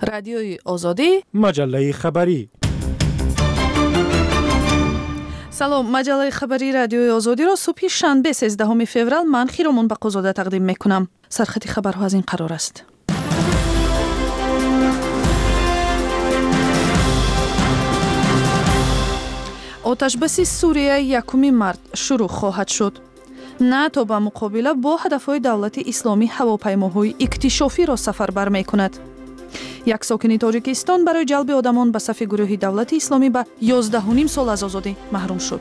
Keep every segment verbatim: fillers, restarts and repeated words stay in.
رادیوی آزادی، مجله خبری. سلام، مجله خبری رادیوی آزادی را صبح شنبه سیزدهم فوریه من خیرمون بقی‌زاده تقدیم میکنم. سرخط خبرها از این قرار است. آتش‌بس سوریه یکم مارس شروع خواهد شد. ناتو با مقابله با هدفهای دولت اسلامی هواپیماهای اکتشافی را سفربر میکند. یک ساکن تاجیکستان برای جلب آدمان به صف گروه دولت اسلامی به یازده و نیم سال از آزادی محروم شد.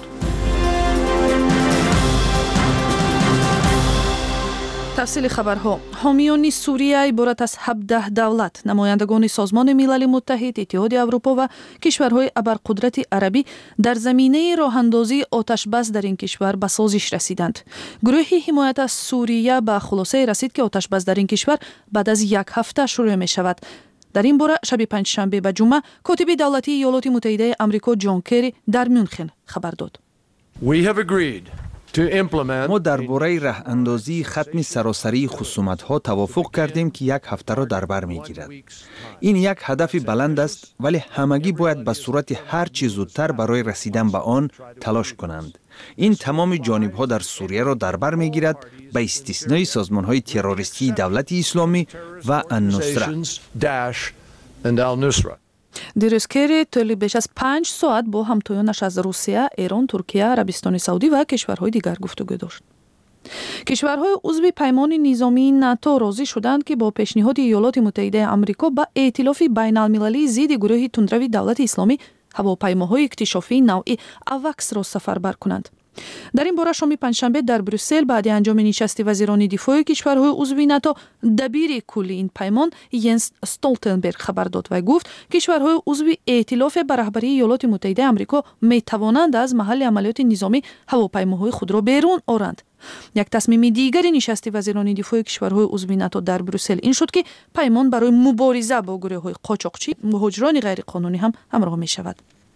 تفصیل خبرها. حامیان سوریه عبارت از هفده دولت، نمایندگان سازمان ملل متحد، اتحاد اروپا و کشورهای ابرقدرت عربی در زمینه راهاندازی آتش‌بس در این کشور به سازش رسیدند. گروه حمایت از سوریه به خلاصه رسید که آتش‌بس در این کشور بعد از یک هفته شروع می شود. در این باره شب پنجشنبه به جمعه کاتب دولتی ایالات متحده آمریکا جان کری در میونخن خبر داد. We have agreed ما درباره راه اندازی ختم سراسری خصومت‌ها توافق کردیم که یک هفته را در بر می‌گیرد. این یک هدف بلند است، ولی همگی باید به صورت هر چه زودتر برای رسیدن به آن تلاش کنند. این تمام جانب‌ها در سوریه را در بر می‌گیرد، به استثنای سازمان‌های تروریستی دولت اسلامی و النصره. دیروز کری طولی بیش از پنج ساعت با همتایانش از روسیه، ایران، ترکیه، عربستان سعودی و کشورهای دیگر گفتگو داشت. کشورهای عضو پیمان نظامی ناتو راضی شدند که با پیشنهاد ایالات متحده آمریکا با ائتلاف بین المللی ضد گروه تندروی دولت اسلامی هواپیماهای اکتشافی نوعی اواکس را سفربر کنند. در این باره شام پنجشنبه در بروسل بعد انجام نشست وزیران دفاع کشورهای عضو ناتو دبیر کلی این پیمان ینس استولتنبرگ خبر داد و گفت کشورهای عضو ائتلاف به رهبری ایالات متحده آمریکا می توانند از محل عملیات نظامی هواپیماهای خود را بیرون آورند. یک تصمیم دیگری نشست وزیران دفاع کشورهای عضو ناتو در بروسل این شد که پیمان برای مبارزه با گروه‌های قاچاقچی مهاجران غیرقانونی هم همراه می شود.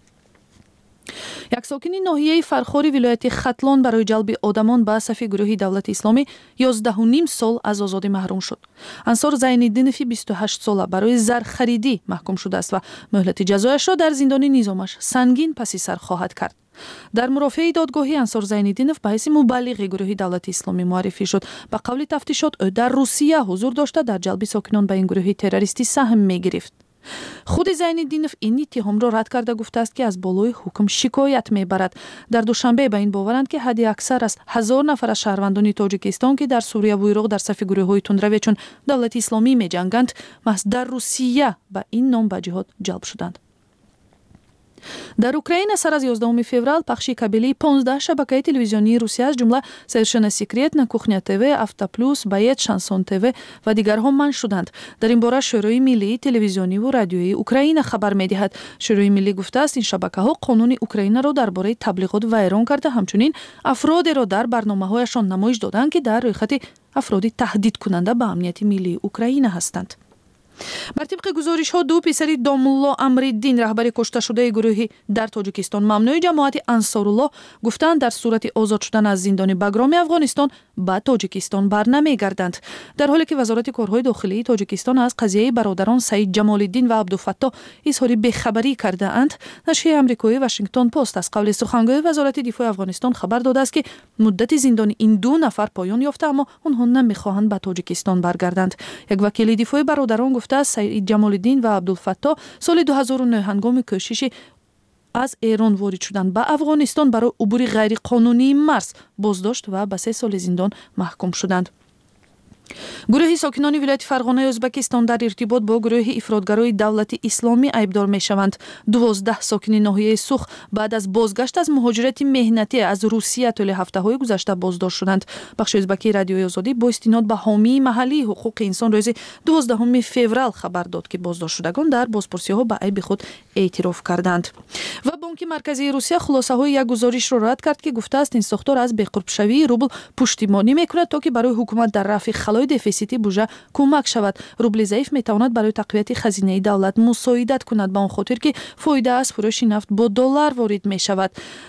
یک ساکن ناحیه فرخاری ولایت ختلان برای جلب آدمان به صف گروه دولت اسلامی یازده و نیم سال از آزادی محروم شد. انصار زین‌الدینов بیست و هشت ساله برای زرخریدی محکوم شده است و مهلت جزایش را در زندان نظامش سنگین پس سر خواهد کرد. در مرافعه دادگاهی انصار زین‌الدینov به حیث مبلغ گروه دولت اسلامی معرفی شد. به قول تفتیشات او در روسیه حضور داشته در جلب ساکنان به این گروه تروریستی سهم می‌گرفت. خود زین‌الدینov این اتهام را رد کرده گفته است که از بالای حکم شکایت میبرد. در دوشنبه به این باورند که حد اکثر از هزار نفر از شهروندان تاجیکستان که در سوریه و عراق در صف گروه‌های تندروی چون دولت اسلامی می‌جنگند محض در روسیه به این نام به جهاد جلب شدند. در اوکراین سر از یازدهم فوریه پخش کابلی پانزده شبکه تلویزیونی روسیه از جمله совершенно секретно, کухня تв, авто плюс, боец, شانسون تv و دیگرها منع شدند. در این باره شورای ملی تلویزیونی و رادیویی اوکراین خبر می‌دهد. شورای ملی گفته است این شبکه‌ها قانون اوکراین را درباره تبلیغات ویران کرده، همچنین افرادی را در برنامه‌هایشان نمایش دادند که در رویخط افرادی تهدید کننده به امنیت ملی اوکراین هستند. بر طبق گزارش ها دو پسر دامالله امرالدین رهبر کشته شده گروهی در تاجیکستان ممنوع جماعت انصارالله گفتند در صورت آزاد شدن از زندان بگرام افغانستان به تاجیکستان بر نمیگردند، در حالی که وزارت کارهای داخلی تاجیکستان از قضیه برادران سعید جمال‌الدین و عبدالفتاح اظهار بیخبری کرده اند. نشریه آمریکایی واشنگتن پست از قول سخنگوی وزارت دفاع افغانستان خبر داده است که مدت زندان این دو نفر پایان یافته، اما آنها نمیخواهند به تاجیکستان برگردند. یک وکیل دفاع برادران گفته است سعید جمال‌الدین و عبدالفتاح سال دو هزار و نه هنگام کوشش از ایران وارد شدن به افغانستان برای عبور غیر قانونی مرز بازداشت و به سه سال زندان محکوم شدند. گروه ساکنان ولایت فرغانه ازبکستان در ارتباط با گروه افراطگرای دولت اسلامی ایبدار میشوند. دوازده ساکن ناحیه سوخ بعد از بازگشت از مهاجرت مهنتی از روسیه طول هفته‌های گذشته بازداشت شدند. بخش ازبکی رادیوی آزادی با استناد به حامی محلی حقوق انسان روز دوازدهم فوریه خبر داد که بازداشت شدگان در بازپرسی‌ها به عیب خود اعتراف کردند. و بانک مرکزی روسیه خلاصه‌های یک گزارش را رد کرد که گفته است این ساختار از بی‌قرب‌شوی روبل پشتیبانی می‌کند تا که برای حکومت در رفع خلای دفیسیتی بودجه کمک شود. روبل ضعیف میتواند برای تقویت خزینه دولت مساعدت کند، به آن خاطر که فایده از فروش نفت با دلار وارد می شود.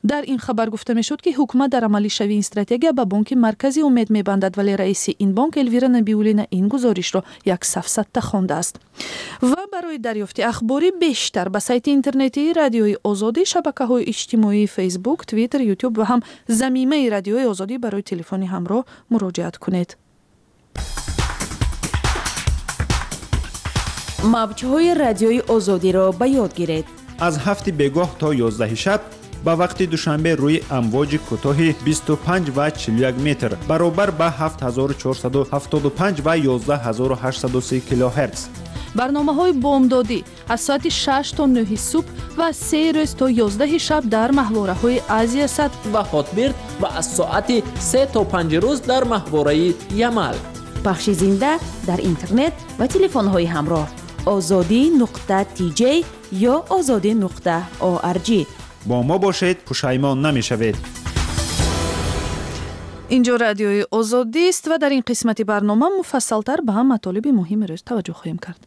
در این خبر گفته می شد که حکومت در عملی شوی این استراتژی به بانک مرکزی امید می بندد، ولی رئیس این بانک الویرا نبیولینا این گزارش را یک سفسطه خوانده است. و برای دریافت اخباری بیشتر به سایت اینترنتی رادیوی آزادی، شبکه‌های اجتماعی فیسبوک، توییتر، یوتیوب و هم ضمیمه رادیوی آزادی برای تلفنی همراه مراجعه کنید. موج‌های رادیوی آزادی را به یاد گیرید. از هفت بگاه تا یازده شب با وقت دوشنبه روی امواج کوتاه بیست و پنج و چهل و یک متر برابر با هفت هزار و چهارصد و هفتاد و پنج و یازده هزار و هشتصد و سی کیلوهرتز. برنامه‌های بامدادی از ساعت شش تا نه صبح و سه روز تا یازده شب در محوره‌های آسیا صد و هاتبرد و از ساعت سه تا پنج روز در محوره یمل. پخش زنده در اینترنت و تلفن‌های همراه آزادی نقطه تی جی یا آزادی نقطه او آر جی. با ما باشید، پشیمان نمی‌شوید. اینجا رادیوی آزادی است و در این قسمت برنامه مفصل‌تر به هم مطالب مهم روز توجه خواهیم کرد.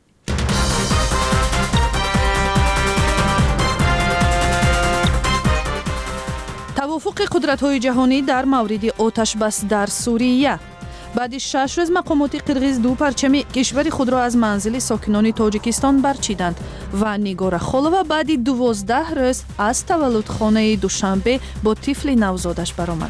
توافق قدرت‌های جهانی در مورد آتش بس در سوریه. بعد شش روز مقامات قرغیز دو پرچم کشور خود را از منزل ساکنان تاجیکستان برچیدند و نیگار خالوه بعد دوازده روز از تولدخانه دوشنبه با طفل نوزادش برآمد.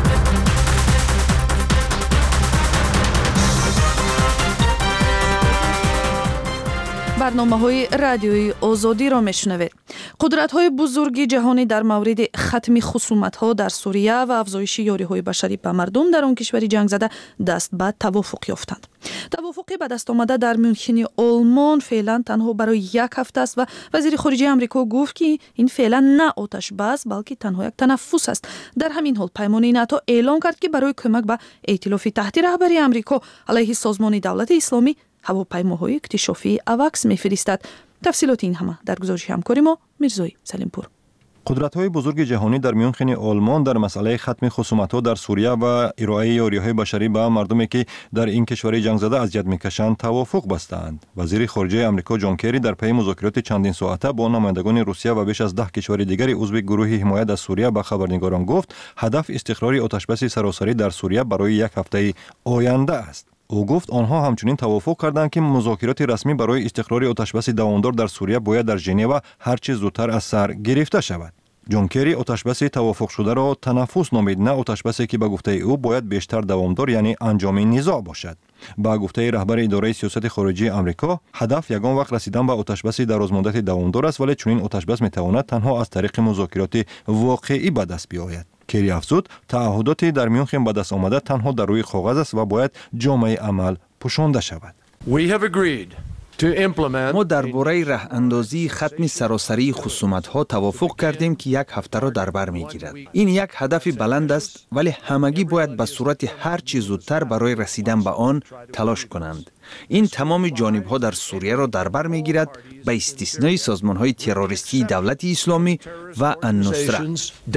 برنامه‌های رادیوی آزادی را میشنوید. قدرت‌های بزرگ جهانی در مورد ختم خصومت‌ها در سوریه و افزایش یاری‌های بشری به مردم در آن کشور جنگ زده دست به توافق یافتند. توافقی به دست آمده در میونخ آلمان فعلا تنها برای یک هفته است و وزیر خارجه آمریکا گفت که این فعلا نه آتش بس بلکه تنها یک تنفس است. در همین حال پیمانه ناتو اعلام کرد که برای کمک به ائتلاف تحت رهبری آمریکا علیه سازمان دولت اسلامی هواپیماهای اکتشافی اواکس می‌فرستد. تفصیلات این همه در گزارش همکاری ما میرزای سلیمپور. قدرت‌های بزرگ جهانی در میونخ آلمان در مسئله ختم خصومت‌ها در سوریه و ارائه یاری‌های بشری به مردمی که در این کشور جنگ زده اذیت می‌کشند توافق بستند. وزیر خارجه آمریکا جان کری در پی مذاکرات چندین ساعته با نمایندگان روسیه و بیش از ده کشور دیگر عضو گروه حمایت از سوریه به خبرنگاران گفت هدف استقرار آتش‌بس سراسری در سوریه برای یک هفته آینده است. او گفت آنها همچنین توافق کردند که مذاکرات رسمی برای استقرار آتش‌بس دوامدار در سوریه باید در ژنو هرچه زودتر از سر گرفته شود. جان کری آتش‌بس توافق شده را تنفس نامید، نه آتش‌بسی که به گفته او باید بیشتر دوامدار یعنی انجام نزاع باشد. با گفته رهبر اداره سیاست خارجی آمریکا هدف یگان وقت رسیدن به آتش‌بس درازمدت دوامدار است، ولی چنین آتش‌بس میتواند تنها از طریق مذاکرات واقعی به دست بیاید. کری افزود تعهداتی در میونخ به دست آمده تنها در روی کاغذ است و باید جامعه عمل پوشانده شود. We have agreed to implement ما درباره راه اندازی ختم سراسری خصومت‌ها توافق کردیم که یک هفته را در بر می‌گیرد. این یک هدف بلند است، ولی همگی باید به صورت هر چیز زودتر برای رسیدن به آن تلاش کنند. این تمام جانب‌ها در سوریه را در بر می‌گیرد، به استثنای سازمان‌های تروریستی دولت اسلامی و النصره.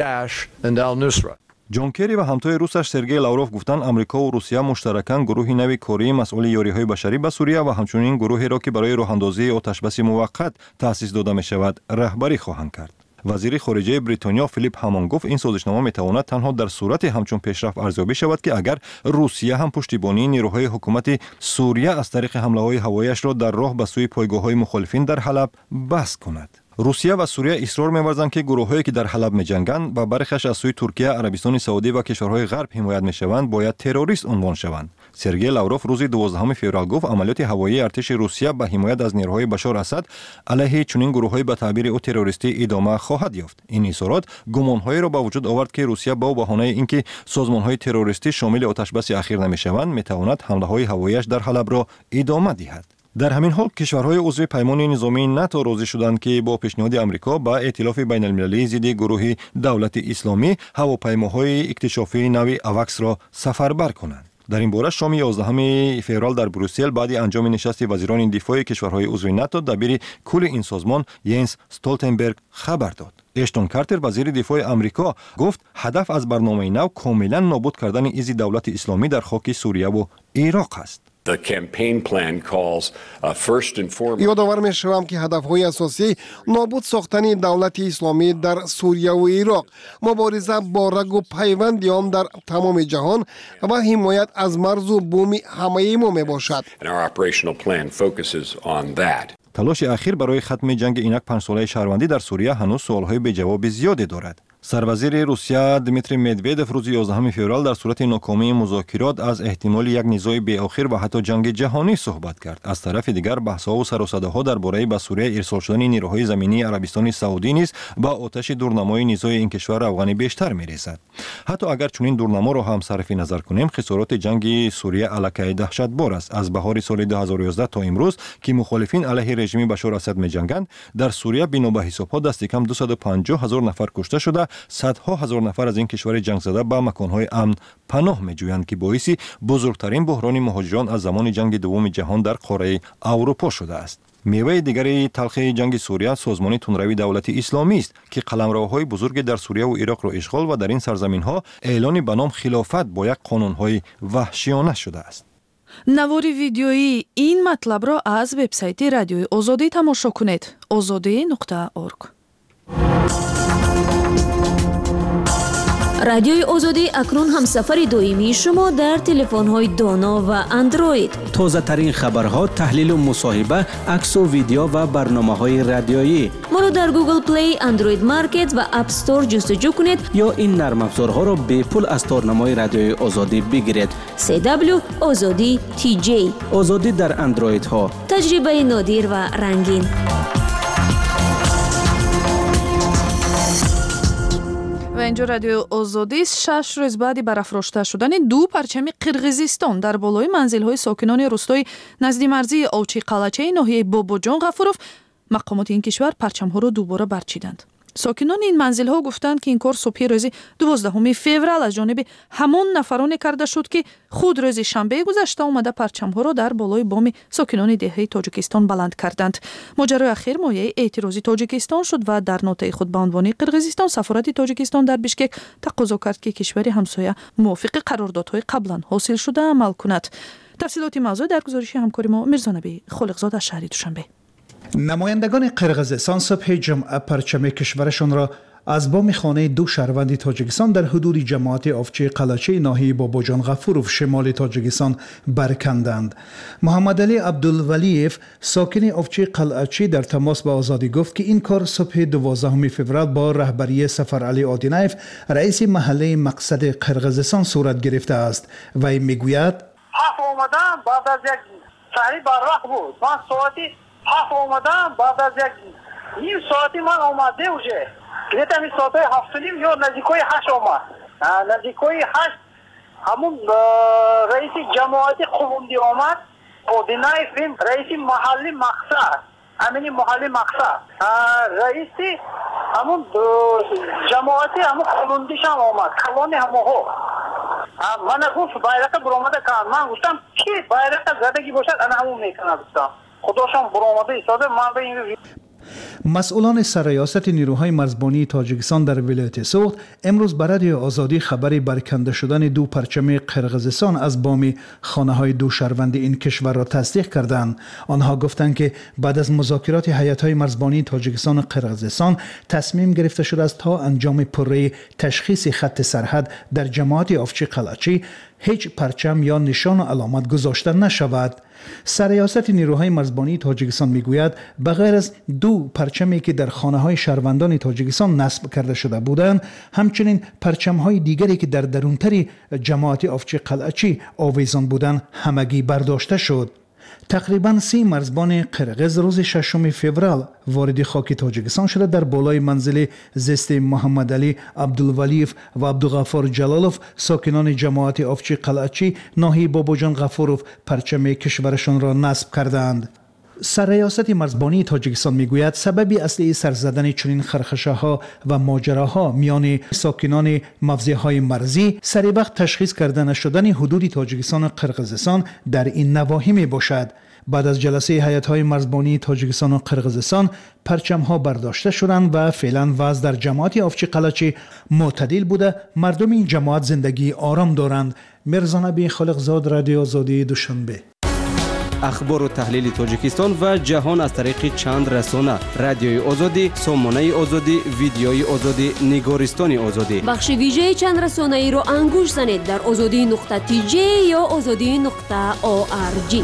جان کری و همتای روسش سرگئی لاوروف گفتند آمریکا و روسیه مشترکاً گروهی نوی کره مسئول یاری‌های بشری به سوریه و همچنین گروهی را که برای راه‌اندازی آتش‌بس موقت تأسیس داده می‌شود رهبری خواهند کرد. وزیر خارجه بریتانیا فیلیپ هامان گفت این سازشنامه میتواند تنها در صورت همچون پیشرفت ارزیابی شود که اگر روسیه هم پشتیبانی نیروهای حکومت سوریه از طریق حمله‌های هوایی‌اش را در راه به سوی پایگاه‌های مخالفین در حلب بس کند. روسیه و سوریه اصرار می‌ورزند که گروه‌هایی که در حلب می‌جنگند و برخیش از سوی ترکیه، عربستان سعودی و کشورهای غرب حمایت می‌شوند باید تروریست عنوان شوند. سرگئی لاوروف روز دوازدهم فوریه گفت عملیات هوایی ارتش روسیه به حمایت از نیروهای بشار اسد علیه چنین گروه‌های به تعبیر او تروریستی ادامه خواهد یافت. این اظهارات گمان‌هایی را به وجود آورد که روسیه با بهانه اینکه سازمان‌های تروریستی شامل آتش‌بس اخیر نمی‌شوند می‌تواند حمله‌های هوایی‌اش در حلب را ادامه دهد. در همین حال کشورهای عضو پیمان نظامی ناتو راضی شدند که با پیشنهاد آمریکا با ائتلاف بین المللی ضد گروه دولت اسلامی هواپیماهای اکتشافی نوی اواکس را سفربر کنند. در این باره شام یازدهم فوریه در بروسل بعد انجام نشست وزیران دفاع کشورهای عضو ناتو دبیر کل این سازمان ینس استولتنبرگ خبر داد. اشتون کارتر وزیر دفاع آمریکا گفت هدف از برنامه نو کاملا نابود کردن ایزی دولت اسلامی در خاک سوریه و عراق است. The campaign plan calls uh, first and foremost. یادآور می‌شوم که هدف‌های اساسی نابود ساختن دولت اسلامی در سوریه و عراق، مبارزه با رگ و پیوند آن در تمام جهان و حمایت از مرز و بوم همه ما میباشد. And our operational plan focuses on that. تلاش اخیر برای ختم جنگ اینک پنج ساله شهروندی در سوریه هنوز سوالهای به جواب زیادی دارد. سروزیر روسیه دمیتری مدودف روز یازدهم فوریه در صورت ناکامی مذاکرات از احتمال یک نزاع بی‌آخر و حتی جنگ جهانی صحبت کرد. از طرف دیگر بحث‌ها و سر و صداها درباره به سوریه ارسال شدن نیروهای زمینی عربستان سعودی نیز با آتش دورنمای نزاع این کشور افغانی بیشتر می‌رسد. حتی اگر چنین دورنما را هم صرف نظر کنیم، خسارات جنگ سوریه علاقه دهشتبار است. از بهار سال دو هزار و یازده تا امروز که مخالفین علیه رژیم بشار اسد می‌جنگند، در سوریه بنا به حساب‌ها دست کم دویست و پنجاه هزار نفر کشته شده، صدها هزار نفر از این کشور جنگ زده به مکانهای امن پناه می‌جویند که باعث بزرگترین بحران مهاجران از زمان جنگ دوم جهان در قاره اروپا شده است. میوه دیگری تلخی جنگ سوریه سازمان تندروی دولت اسلامی است که قلمروهای بزرگ در سوریه و عراق را اشغال و در این سرزمین‌ها اعلان به نام خلافت با یک قانون‌های وحشیانه شده است. навори видеои این مطلب را از وبسایت رادیوی آزادی تماشا کنید. آزادی نقطه اورگ. رادیوی آزادی اکنون هم سفر دائمی شما در تلفن‌های دانا و اندروید. تازه ترین خبرها، تحلیل و مصاحبه، عکس و ویدیو و برنامه‌های رادیویی. ما را در گوگل پلی، اندروید مارکت و اپ استور جستجو کنید یا این نرم افزارها را به پول از تارنمای رادیوی آزادی بگیرید. سی دبلیو آزادی تی جی. آزادی در اندروید ها. تجربه نادر و رنگین. و اینجا رادیو آزادی شش روز بعد برافراشته شدن دو پرچم قرغیزستان در بالای منزل‌های ساکنان روستای نزدیک مرزی اوچی قلعچه ناحیه باباجان غفورов مقامات این کشور پرچم‌ها را دوباره برچیدند. ساکنان این منزل‌ها گفتند که این کار صبح روز دوازدهم فوریه از جانب همان نفرانی کرده شد که خود روز شنبه گذشته آمده پرچم‌ها را در بالای بام ساکنان دهه تاجیکستان بلند کردند. ماجرای اخیر مایه اعتراضی تاجیکستان شد و در نوته‌ای خود به عنوان قرغیزستان سفارت تاجیکستان در بیشکک تقاضا کرد که کشور همسایه موافق قراردادهای قبلا حاصل شده عمل کند. تفصیلات موضوع در گزارش همکار ما میرزانبی خالقزاد از شهر دوشنبه. نمایندگان قرغیزستان صبح جمعه پرچم کشورشان را از بام خانه دو شهروند تاجیکستان در حدود جماعت آفچه قلعچه ناحیه باباجان غفورov شمال تاجیکستان برکندند. محمد علی عبدالولیف ساکن آفچه قلعچه در تماس با آزادی گفت که این کار صبح دوازدهم فوریه با رهبری سفر علی آدینایف رئیس محله مقصد قرغیزستان صورت گرفته است. وی میگوید حق اومدم بعد از یک سری برق بود. من ساعتی حق اومدم بعد از یک نیم ساعتی من اومده اوجه گفتم این ساعت هفت نیم یا نزدیکای هشت اومد نزدیکای هشت همون رئیس جماعت قومندی اومد آدینایف این رئیس محلی مقصد همین محلی مقصد رئیس همون جماعت همون قومندیش هم اومد کلانی همون ها من گفت بایرق برآمده کن من گفتم کی بایرق زدگی باشد انا همون میکنه گفتم خداشم برآمده ایستاده من به این مسئولان سرریاست نیروهای مرزبانی تاجیکستان در ولایت سوخت امروز بر رادیو آزادی خبری برکنده شدن دو پرچم قرغیزستان از بام خانه‌های دو شهروند این کشور را تصدیق کردند. آنها گفتند که بعد از مذاکرات هیئت‌های مرزبانی تاجیکستان و قرغیزستان تصمیم گرفته شده است تا انجام پروژه تشخیص خط سرحد در جماعت آفچه قلعچی هیچ پرچم یا نشان و علامت گذاشته نشود. سرریاست نیروهای مرزبانی تاجیکستان میگوید بغیر از دو پرچمی که در خانه‌های شهروندان تاجیکستان نصب کرده شده بودند، همچنین پرچم‌های دیگری که در درونتر جماعت آفچه قلعچی آویزان بودند همگی برداشته شد. تقریباً سی مرزبان قرغیز روز ششم فوریه وارد خاک تاجیکستان شده در بالای منزل زیست محمد علی عبدالولیف و عبدالغفار جلالوف ساکنان جماعت آفچه قلعچی ناحیه باباجان غفورov پرچم کشورشان را نصب کردند. سرریاست مرزبانی تاجیکستان میگوید سببی اصلی سر زدن چنین خرخشه‌ها و ماجراها میان ساکنان موضع‌های مرزی سری وقت تشخیص کرده نشدن حدود تاجیکستان و قرغیزستان در این نواحی می باشد. بعد از جلسه هیئت‌های مرزبانی تاجیکستان و قرغیزستان پرچم‌ها برداشته شدند و فعلا وضع در جماعت آفچه قلعچی معتدل بوده. مردم این جماعت زندگی آرام دارند. میرزا نبی خالقزاد رادیو آزادی دوشنبه. اخبار و تحلیل تاجیکستان و جهان از طریق چند رسانه: رادیوی آزادی، سامانه آزادی، ویدیوی آزادی، نگارستان آزادی. بخش ویژه چند رسانه ای را انگوش زنید در آزادی نقطه تی جی یا آزادی نقطه او آر جی.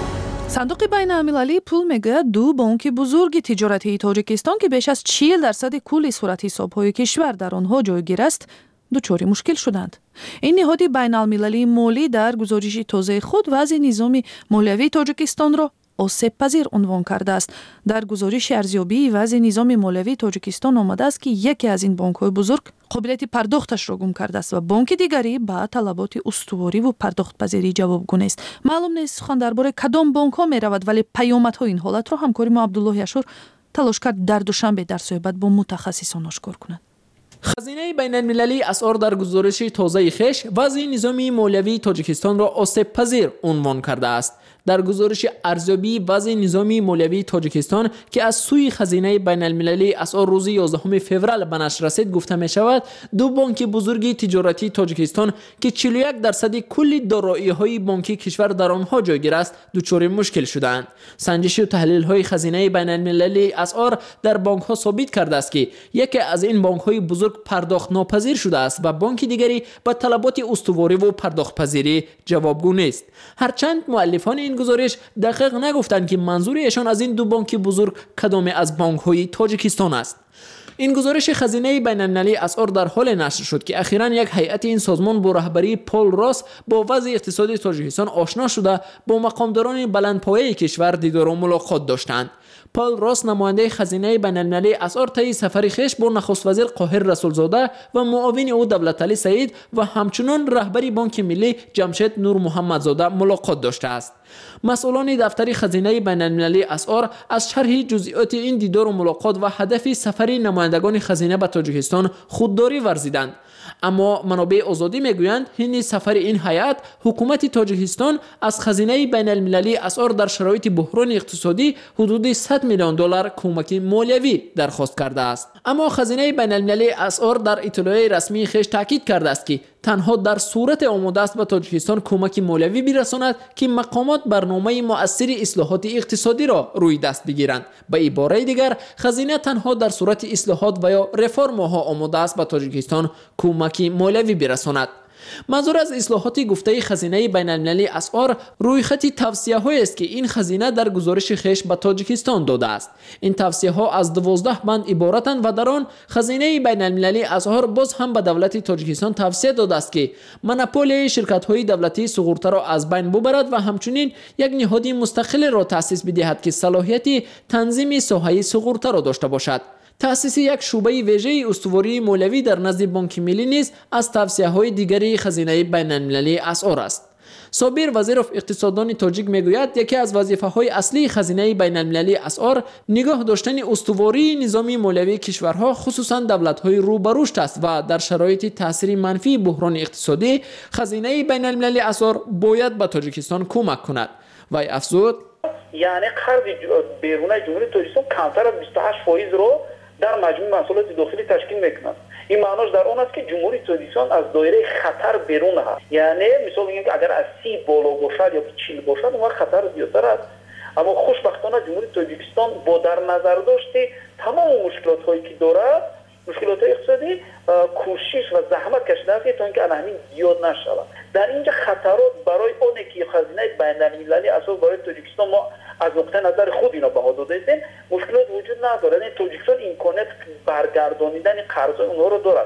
صندوق بین المللی پول میگه دو بانک بزرگ تجارتی تاجیکستان که بیش از چهل درصد کل صورت حساب‌های کشور در آنها جایگیر است، دچار مشکل شدند. این نهاد بین المللی مالی در گزارش تازه خود وضع نظام مالیوی تاجیکستان را آسیب پذیر عنوان کرده است. در گزارش ارزیابی وضع نظام مالیوی تاجیکستان آمده است که یکی از این بانک‌های بزرگ قابلیت پرداختش را گم کرده است و بانک دیگری با طلبات استواری و پرداخت پذیری جوابگو است. معلوم نیست سخن درباره کدام بانک‌ها می‌رود، ولی پیامدهای این حالت را همکاری ما عبدالله اشور تلاش کرد در دوشنبه در صحبت با متخصصان آشکار کند. خزینه بین المللی اسعار در گزارش تازه خش وضع نظامی مالیوی تاجیکستان را آسیب پذیر عنوان کرده است. در گزارش ارزیابی وضع نظامی مالیوی تاجیکستان که از سوی خزینه بین المللی اسعار روز یازدهم فوریه به نشر رسید گفته می شود دو بانک بزرگ تجارتی تاجیکستان که چهل و یک درصد کل دارایی‌های بانکی کشور در آنها جایگیر است دچار مشکل شدند. سنجش و تحلیل‌های خزینه بین المللی اسعار در بانک‌ها ثابت کرده است که یکی از این بانک‌های بزرگ پرداخت ناپذیر شده است و بانک دیگری با طلبات استواری و پرداخت پذیری جوابگو نیست. هرچند مؤلفان این گزارش دقیق نگفتند که منظور ایشان از این دو بانک بزرگ کدام از بانک‌های تاجیکستان است. این گزارش خزینه بین المللی اسعار در حال نشر شد که اخیراً یک هیئت این سازمان با رهبری پول راس با وضع اقتصادی تاجیکستان آشنا شده با مقامداران بلندپایه کشور دیدار و ملاقات داشتند. پول راس نماینده خزینه بین المللی اسعار طی سفری خویش با نخست وزیر قاهر رسولزاده و معاون او دولتعلی سعید و همچنین رهبری بانک ملی جمشید نور محمدزاده ملاقات داشته است. مسئولان دفتر خزینه بین المللی اسعار از شرح جزئیات این دیدار و ملاقات و هدف سفری نمایندگان خزینه به تاجیکستان خودداری ورزیدند. اما منابع آزادی میگویند این سفر این هیئت حکومت تاجیکستان از خزینه بین المللی اسعار در شرایط بحران اقتصادی حدود صد میلیون دلار کمک مالیوی درخواست کرده است. اما خزینه بین المللی اسعار در اطلاعیه رسمی خویش تاکید کرده است که تنها در صورت آماده است به تاجیکستان کمک مالیوی برساند که مقامات برنامه مؤثر اصلاحات اقتصادی را روی دست بگیرند. به عباره دیگر خزینه تنها در صورت اصلاحات و یا رفرم‌ها آماده است به تاجیکستان کمک مالیوی برساند. منظور از اصلاحات گفته خزینه بین المللی اسعار روی خط توصیه‌هایی است که این خزینه در گزارش خویش به تاجیکستان داده است. این توصیه‌ها از دوازده بند عبارتند و در آن خزینه بین المللی اسعار باز هم به دولت تاجیکستان توصیه داده است که مونوپولی شرکت‌های دولتی سقوط‌ها را از بین ببرد و همچنین یک نهاد مستقل را تأسیس بدهد که صلاحیت تنظیم ساحه سقوط‌ها را داشته باشد. تأسیس یک شعبه ویژه استواری مالیوی در نزد بانک ملی نیز از توصیه‌های دیگری خزینه بین المللی اسعار است. صابر وزیر اقتصاددان تاجیک میگوید یکی از وظیفه‌های اصلی خزینه بین المللی اسعار نگاه داشتن استواری نظامی مالیوی کشورها خصوصا دولت‌های رو به رشد است و در شرایط تاثیر منفی بحران اقتصادی خزینه بین المللی اسعار باید به تاجیکستان کمک کند. وی افزود یعنی قرض بیرون جمهوری تاجیکستان کمتر از بیست و هشت فیصد رو در مجموع محصولات داخلی تشکیل میکنند. این معناش در اون است که جمهوری تاجیکستان از دایره خطر بیرون هست. یعنی مثال میگیم که اگر از سی بالا باشد یا چهل باشد اون خطر زیادتر است. اما خوشبختانه جمهوری تاجیکستان با در نظر داشته تمام مشکلات هایی که دارد، مشکلات اقتصادی، کوشش و زحمت کشیده است تا اینکه همین زیاد نشود. در اینجا خطرات برای اون که خزینه بین المللی اسعار برای تاجیکستان ما از نقطه نظر خود اینا بها داده ایم مشکلات وجود نداره. یعنی تاجیکستان امکانات برگردانیدن قرض اونها رو دارد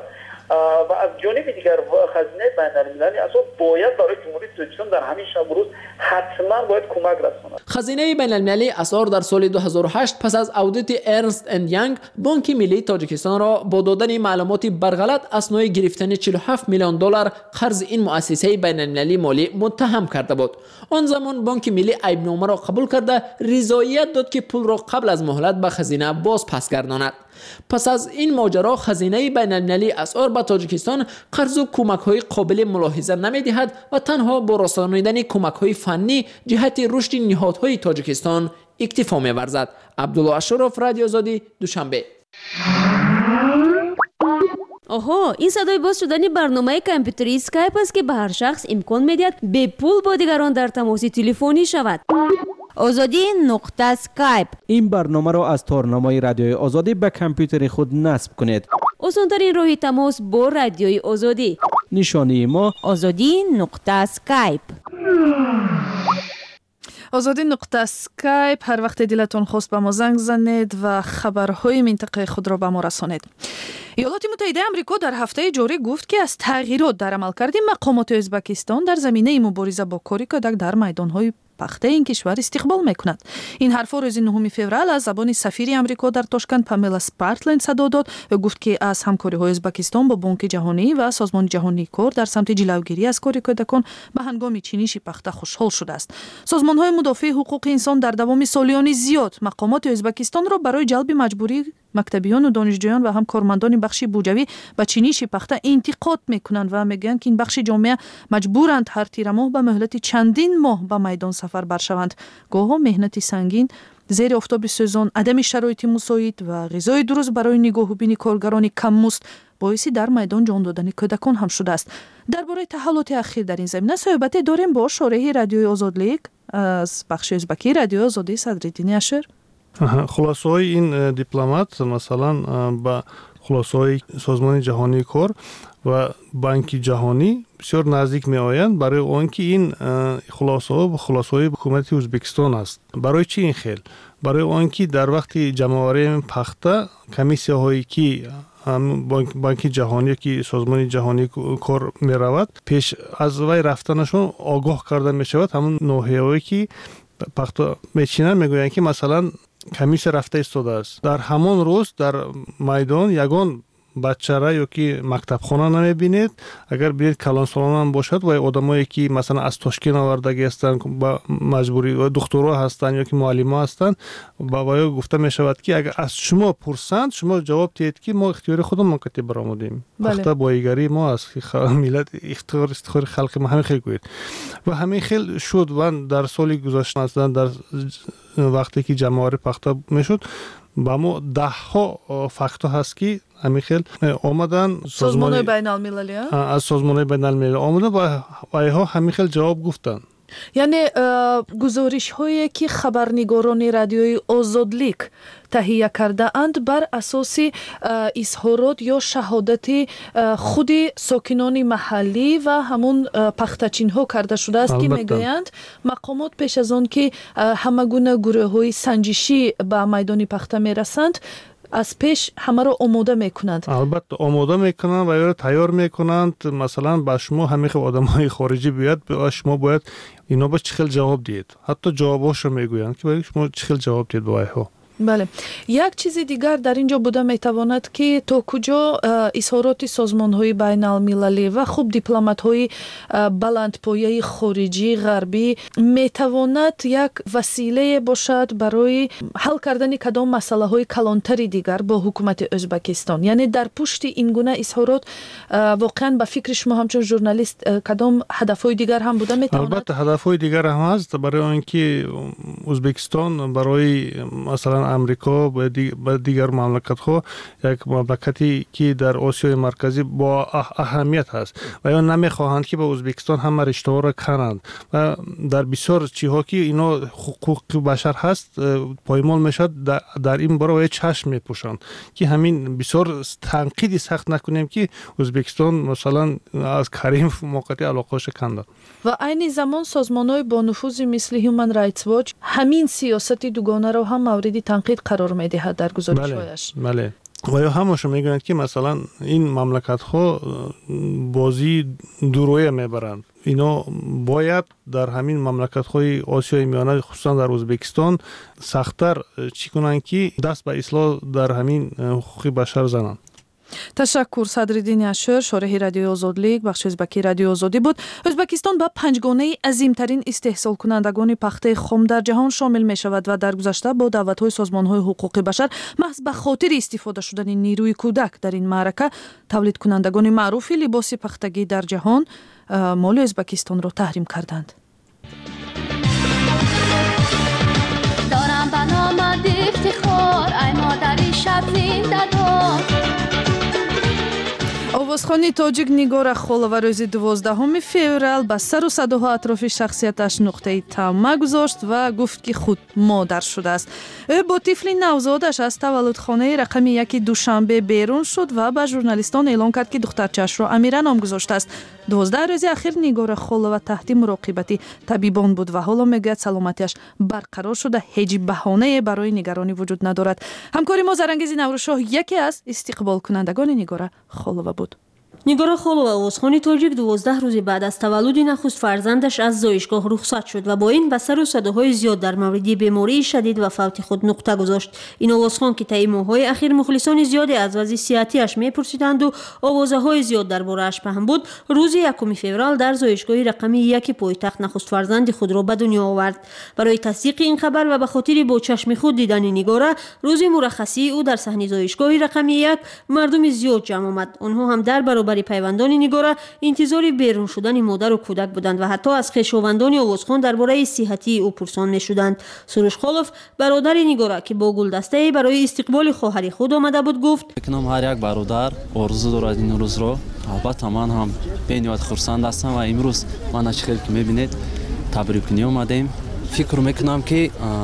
و از جانب دیگر خزینه بین المللی اسعار باید برای جمهوری تاجیکستان در همین شب و روز حتما باید کمک رساند. خزینه بین المللی اسعار در سال دو هزار و هشت پس از اودیت ارنست اند یانگ بانک ملی تاجیکستان را با دادن معلومات برغلط اسنای گرفتن چهل و هفت میلیون دلار قرض این مؤسسه بین المللی مالی متهم کرده بود. آن زمان بانک ملی عیبنامه را قبول کرده رضایت داد که پول را قبل از مهلت به خزینه باز پس گرداند. پس از این ماجرا خزینه بین المللی اسعار به تاجیکستان قرض و کمک های قابل ملاحظه نمی دهد و تنها با رسانیدن کمک های فنی جهت رشد نهادهای تاجیکستان اکتفا می ورزد. عبدالله اشرف، رادیو آزادی، دوشنبه. آها، این صدای باز شدن برنامه کامپیوتری اسکایپ است که به هر شخص امکان میدهد به پول با دیگران در تماس تلفنی شود. آزادی نقطه اسکایپ. این برنامه را از تارنمای رادیوی آزادی به کامپیوتر خود نصب کنید. آسان‌ترین راه تماس با رادیوی آزادی. نشانی ما آزادی نقطه اسکایپ. آزادی نقطه اسکایپ. هر وقت دلتون خواست به ما زنگ زنید و خبرهای منطقه خود را به ما رسانید. ایالات متحده آمریکا در هفته جاری گفت که از تغییرات در عملکرد مقامات ازبکستان در زمینه مبارزه با کاری کودک در میدانهای پخته این کشور استقبال میکند. این حرفا روز نهم فوریه از زبان سفیر آمریکا در تاشکند پاملا سپارتلند صدا داد و گفت که از همکاری‌های ازبکستان با بانک جهانی و سازمان جهانی کار در سمت جلوگیری از کاری کودکان به هنگام چینش پخته خوشحال شده است. سازمان‌های مدافع حقوق انسان در دوام سالیانی زیاد مقامات ازبکستان را برای جلب مجبوری مکتبیان و دانشجویان و هم کارمندان بخش بودجوی به چینش پخته انتقاد میکنند و میگویند که این بخش جامعه مجبورند هر تیر ماه به مهلت چندین ماه به میدان سفر برشوند. گاه‌ها مهنت سنگین، زیر آفتاب سوزان، عدم شرایط مساعد و غذای درست برای نگاه و بین کارگران کم‌مزد باعث در میدان جان دادن کودکان هم شده است. درباره تحولات اخیر در این زمینه صحبت داریم با شارح رادیوی آزادلیگ از بخش ازبکی رادیوی آزادی صدرالدین اشر. خلاصه های این دیپلمات مثلا با خلاصه های سازمان جهانی کار و بانک جهانی بسیار نزدیک می آیند برای اون که این خلاصه ها خلاصه های حکومت ازبکستان است. برای چی این خیل؟ برای اون که در وقت جمع‌آوری پخته کمیسیه هایی که بانک, بانک جهانی که سازمان جهانی کار می رود پیش از وی رفتنشون آگاه کرده می شود. همون نوحه‌ای که پخته میچینن میگویند که مثلا کمیس رفته ایستاده است. در همان روز در میدان یگان بچه را یا که مکتب خانه نمیبینید. اگر بینید کلانسالان هم باشد و آدمایی که مثلا از تاشکند آوردگی هستند با مجبوری و دکترها هستند یا که معلم ها هستند با وای گفته می شود که اگر از شما پرسند شما جواب دهید که ما اختیار خودمون کتی برآمدیم. وقتا بایگری ما از ملت اختیار استخوار خلق ما همین خیلی گوید و همین خیلی شد و در سال گذشته مثلا در وقتی که جمع‌آوری پخته میشد با ما ده ها فاکتور هست که همین خیلی آمدن سازمان بین المللی از سازمان بین المللی آمدن و ایها همین خیلی جواب گفتن. یعنی گزارش هایی که خبرنگاران رادیوی آزادلیگ تهیه کرده اند بر اساس اظهارات یا شهادت خود ساکنان محلی و همون پختچین ها کرده شده است که میگویند مقامات پیش از آن که همه گونه گروه های سنجشی به میدان پخته میرسند از پیش همه را آماده میکنند. البته آماده میکنند و یا تیار میکنند. مثلا با شما همه آدمای خارجی بیاد به شما باید اینا با چه خیلی جواب دید. حتی جواباشو میگویند که باید شما چه خیلی جواب دید با ایها. بله. یک چیز دیگر در اینجا بوده میتواند که تا کجا اظهارات سازمان‌های بین المللی و خوب دیپلمات‌های بلندپایه خارجی غربی میتواند یک وسیله باشد برای حل کردن کدام مسئله‌های کلانتری دیگر با حکومت ازبکستان. یعنی در پشت این گونه اظهارات واقعا به فکر شما همچون ژورنالیست کدام هدف‌های دیگر هم بوده میتواند؟ البته هدف‌های دیگر هم هست برای اینکه ازبکستان برای مثلا امریکا و دیگر مملکت ها یک مملکتی که در آسیای مرکزی با اهمیت هست و یا نمیخواهند که به ازبکستان هم رشته ها را کنند و در بسیار چیزها که اینا حقوق بشر هست پایمال میشد در این باره چشم میپوشند که همین بسیار تنقیدی سخت نکنیم که ازبکستان مثلا از کریم موقعی علاقه‌اش کنده. و عین زمان سازمان‌های با نفوذ مثل هیومن رایتس واچ همین سیاست دوگانه را هم مورد تنقید قرار می‌دهد در گزارش‌هایش. بله بله. و یا همش میگویند که مثلا این مملکت‌ها بازی دورویه میبرند. اینا باید در همین مملکت‌های آسیای میانه خصوصا در ازبکستان سخت‌تر چی کنند که دست به اصلاح در همین حقوق بشر زنند. تشکر. صدرالدین اشر، شارح رادیوی آزادلیگ بخش ازبکی رادیوی آزادی بود. ازبکستان به پنجگانه عظیمترین استحصال کنندگان پخته خام در جهان شامل می شود و در گذشته با دعوت‌های سازمان‌های حقوق بشر محض به خاطر استفاده شدن نیروی کودک در این معرکه تولید کنندگان معروف لباس پختگی در جهان مال ازبکستان را تحریم کردند. دارم به نام افتخار ای مادری شب زنده دار. овозхони тоҷик Нигора Холова рӯзи дувоздаҳуми феврал ба сару садоҳо атрофи шахсияташ нуқтаи тамма гузошт ва гуфт ки худ модар шудааст. ӯ бо тифли навзодаш аз таваллудхонаи рақами яки душанбе берун шуд ва ба журналистон эълон кард ки духтарчаашро Амира ном гузоштааст. дувоздаҳ рӯзи ахир Нигора Холова таҳти муроқибати табибон буд ва ҳоло мегӯяд саломатиаш барқарор шуда ҳеҷ баҳонае барои нигаронӣ вуҷуд надорад. ҳамкори мо Зарангези Наврӯзшоҳ яке аз истиқболкунандагони Нигора Холова буд. Нигора Холова овозхони тоҷик дувоздаҳ рӯзи баъд аз таваллуди нахуст фарзандаш аз зоишгоҳ рухсат шуд ва бо ин ба сару садоҳои зиёд дар мавриди бемории шадид ва фавти худ нуқта гузошт. ин овозхон ки таи моҳҳои ахир мухлисони зиёде аз вазъи сиҳатиаш мепурсиданду овозаҳои зиёд дар борааш паҳн буд, рӯзи якуми феврал дар зоишгоҳи рақами яки пойтахт нахустфарзанди худро ба дунё овард. барои тасдиқи ин хабар ва ба хотири бо чашми худ дидани Нигора, рӯзи мураххасии ӯ дар саҳни зоишгоҳи рақами як мардуми зиёд ҷамъ омад. онҳо ҳам дар баробари пайвандони Нигора интизори берун шудани модару кӯдак буданд ва ҳатто аз хешовандони овозхон дар бораи сиҳатии ӯ пурсон мешуданд. Суруш Холов, бародари Нигора, ки бо гулдастае барои истиқболи хоҳари худ омада буд, гуфт: фикрам ҳар як бародар орзу дорад ин рӯзро. албатта ман ҳам бениҳоят хурсанд ҳастам ва имрӯз мана чӣ хел ки мебинед табрикунӣ омадем. фикр мекунам ки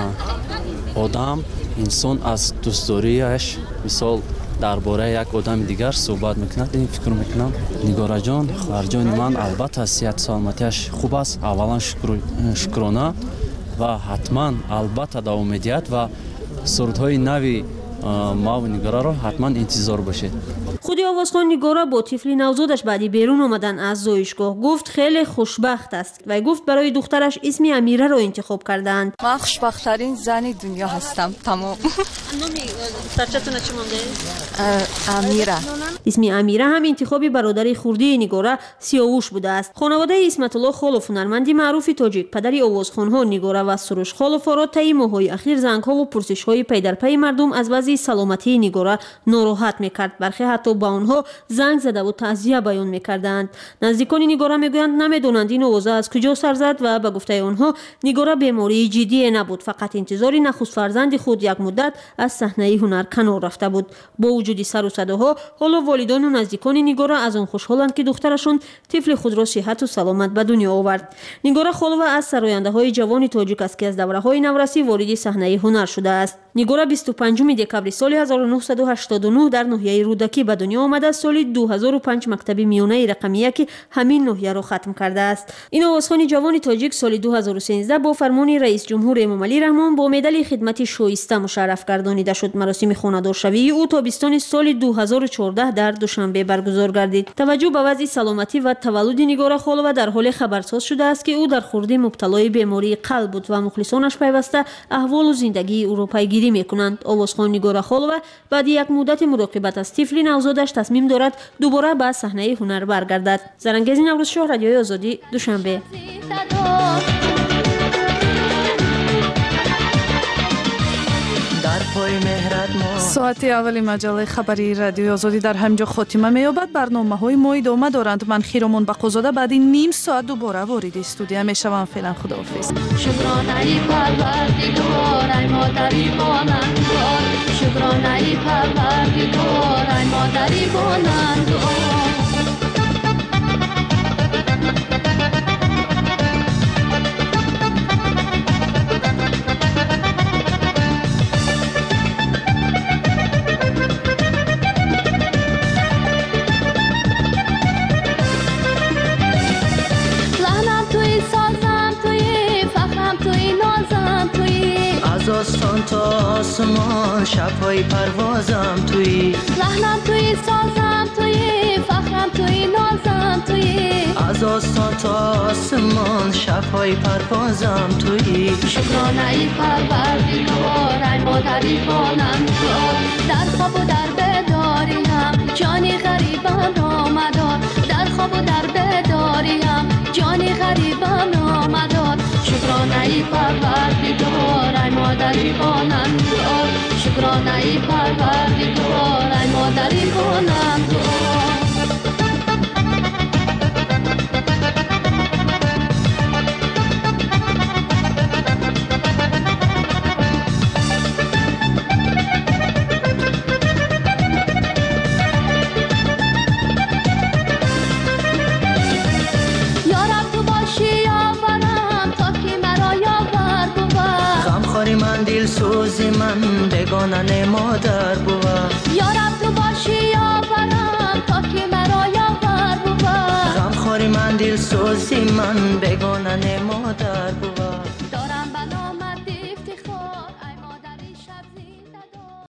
одам инсон аз дӯстдориаш мисол дар бораи як одами дигар суҳбат мекунад. ин фикр мекунам Нигораҷон хоҳарҷони ман албатта сиҳату саломатиаш хуб аст. аввалан шукрона ва ҳатман албатта давом медиҳад ва сурудҳои нави маву Нигораро ҳатман интизор бошед. худи овозхон Нигора бо тифли навзодаш баъди берун омадан аз зоишгоҳ гуфт хеле хушбахт аст. вай гуфт барои духтараш исми Амираро интихоб кардаанд. ман хушбахттарин зани дунё ҳастам. тамом. номи духтарчатона чӣ мондааст? Амира. исми Амира ҳам интихоби бародари хурдии Нигора Сиёвуш будааст. хонаводаи Исматулло Холов, ҳунарманди маъруфи тоҷик, падари овозхонҳо Нигора ва Суруш Холовро таи моҳҳои ахир зангҳову пурсишҳои пайдарпайи мардум аз вазъи саломатии Нигора нороҳат мекард. бархе ҳатто ба онҳо занг задаву таъзия баён мекарданд. наздикони Нигора мегӯянд намедонанд ин овоза аз куҷо сар зад ва ба гуфтаи онҳо Нигора бемории ҷиддие набуд, фақат интизори нахустфарзанди худ як муддат аз саҳнаи ҳунар канор рафта буд. бо вуҷуди сару садоҳо ҳоло волидону наздикони Нигора аз он хушҳоланд ки духтарашон тифли худро сиҳату саломат ба дунё овард. Нигора Холова аз сарояндаҳои ҷавони тоҷик аст ки аз давраҳои наврасӣ вориди саҳнаи ҳунар шудааст. Нигора бисту панҷуми декабри соли ҳазору нуҳсаду ҳаштоду нӯҳ дар ноҳияи Рӯдакӣ ба дунё омада, соли ду ҳазору панҷ мактаби миёнаи рақами яки ҳамин ноҳияро хатм кардааст. ин овозхони ҷавони тоҷик соли ду ҳазору сенздаҳ бо фармони раис ҷумҳур Эмомалӣ Раҳмон бо медали хидмати шоиста мушарраф гардонида шуд. маросими хонадоршавии ӯ тобистони соли ду ҳазору чордаҳ дар Душанбе баргузор гардид. таваҷҷӯҳ ба вазъи саломатӣ ва таваллуди Нигора Холова дар ҳоле хабарсоз шудааст ки ӯ дар хурдӣ мубталои бемории қалб буд ва мухлисонаш пайваста аҳволу зиндагии ӯро пайгирӣ мекунанд. овозхон Нигора Холова баъди як муддати муроқибат аз тифли навзодаш тасмим дорад дубора ба саҳнаи ҳунар баргардад. Зарангези Наврӯзшоҳ, Радиои Озодӣ, Душанбе. соати аввали маҷалаи хабари Радиои Озодӣ дар ҳамҷо хотима меёбад. барномаҳои мо идома доранд. ман Хиромон Бақозода баъди ним соат дубора вориди студия мешавам. феълан худоҳофиз. шукронаи парвардигор ай модари монандор, шукронаи парвардигор ай модари монандор. آسمان تا آسمان شب‌های پروازم تویی لحنم توی سازم توی فخرم توی نازم توی از آسمان تا آسمان شب‌های پروازم تویی شکرانه ای پروردگار ای مادری بانمدار در خواب و در بیداریم جانی غریبم را مدار در خواب و در بیداریم جانی غریبم را مدار شکرانه ای پروردگار ای مادری بانمدار شکرانه ای پروردگار ای مادری بانمدار بگانن مادر بود. یا رب تو باشی یا برم تا که مرا یاور بود. غم خوری من دل سوزی من بگانن مادر بود.